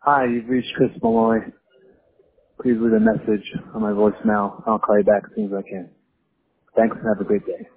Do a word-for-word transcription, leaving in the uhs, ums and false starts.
Hi, you've reached Chris Malloy. Please leave a message on my voicemail. I'll call you back as soon as I can. Thanks and have a great day.